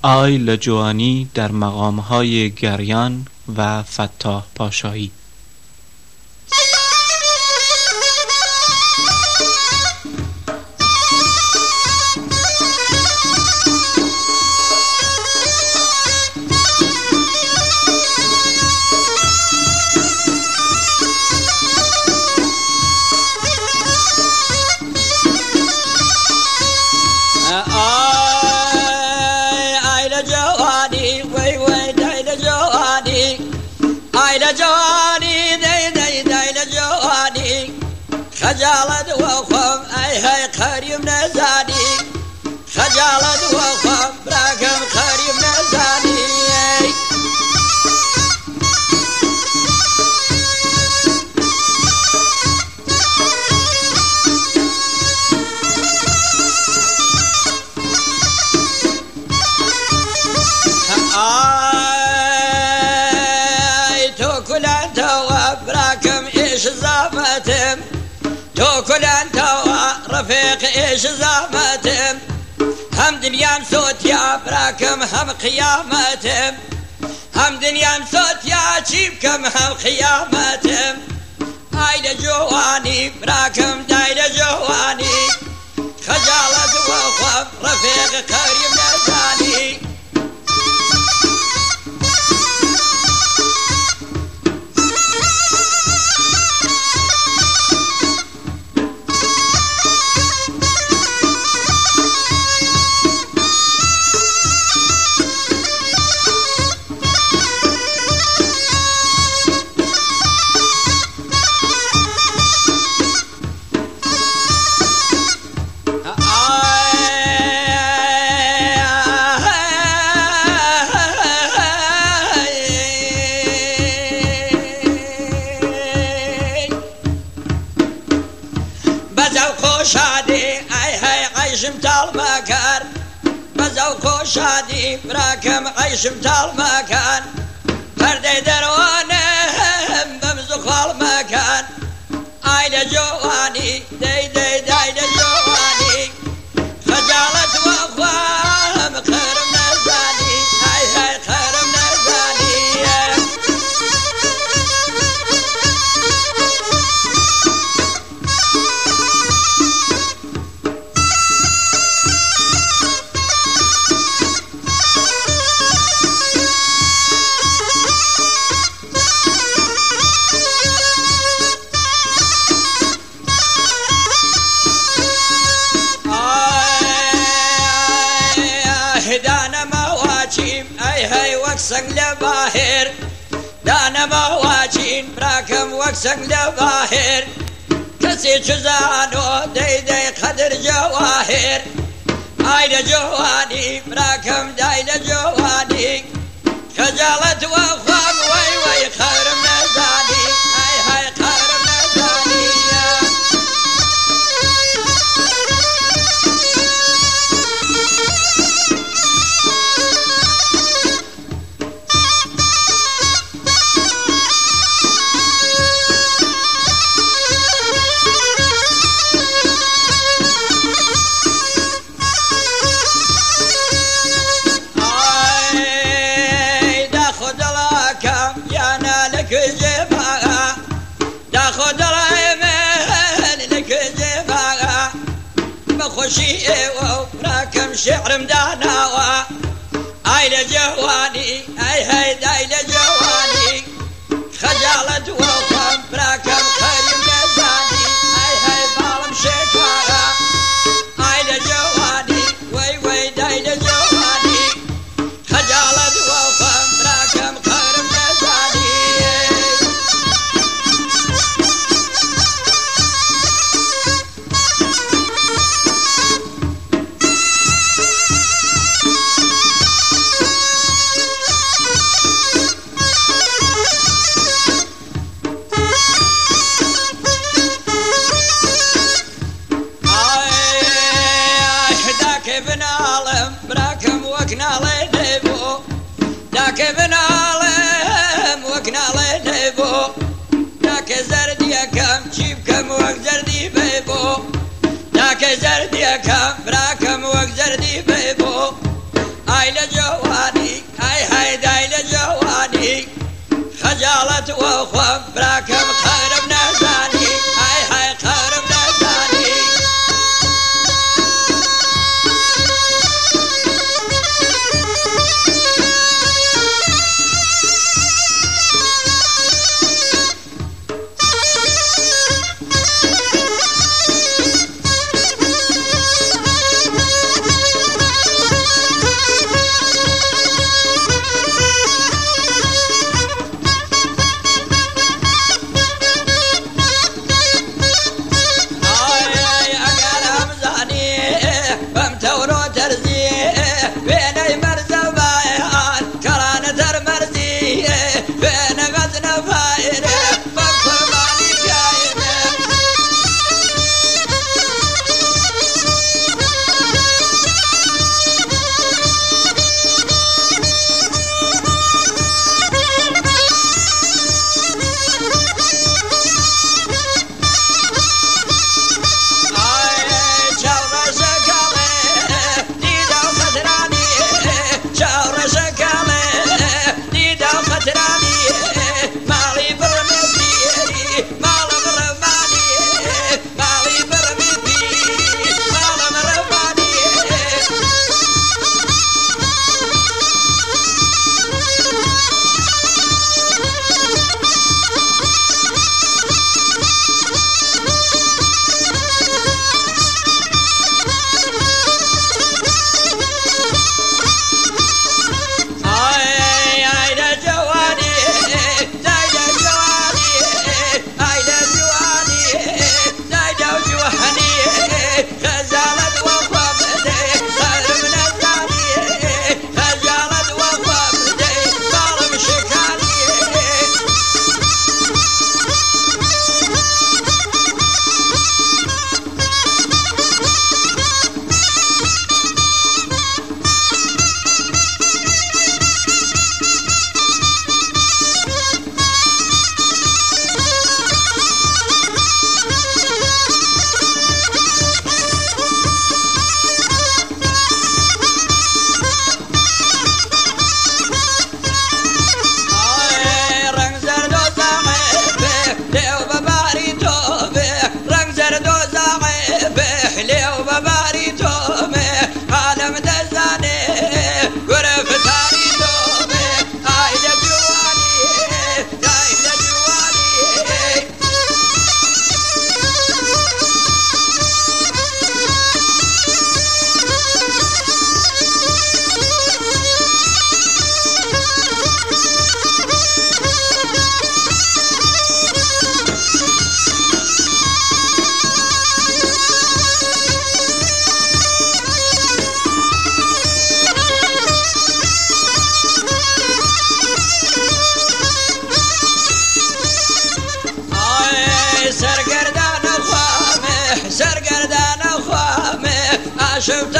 آی لجوانی در مقام‌های گریان و فتاح پاشایی. جواني داي لجواني خجالة وخم أي هاي خريم نزاني خجالة وخم براكم خريم نزاني زافتم تو كل انت رفيق ايش زافتم هم دنيا صوت يا براكم هم قيامتم هم دنيا صوت يا جيبكم هم قيامتم هاي جواني براكم دايل جواني خجالة وخوف رفيق كريم نزاني المكان بزوق شادي براكم عيش متال مكان فردي دروانهم بمزق المكان عايدة جواني داي جواني خجالة وخوام خير من الزاني هاي خير من الزاني وكسن لباهر دانا مواجين براكم وكسن لباهر كسي جزانو داي قدر جواهر عايدة جواني براكم دايلة جواني خجالة وخوام وي خير من الزاني هاي خير من الزاني خوشي وراكم شعر مداناوا عايلة جواني هاي دايلة جواني خجالة وخم براكم خير نزاني هاي بالم شكاها عايلة جواني وي دايلة جواني خجالة وخم براكم خير نزاني داك ابن عالم وكنا لنبو داك زردي كم جيبكم وك زردي بيبو داك زردي كم براكم وك زردي بيبو عايلة جو براكم خرب نزاني هاي هاي خرب نزاني سرگردان خوامه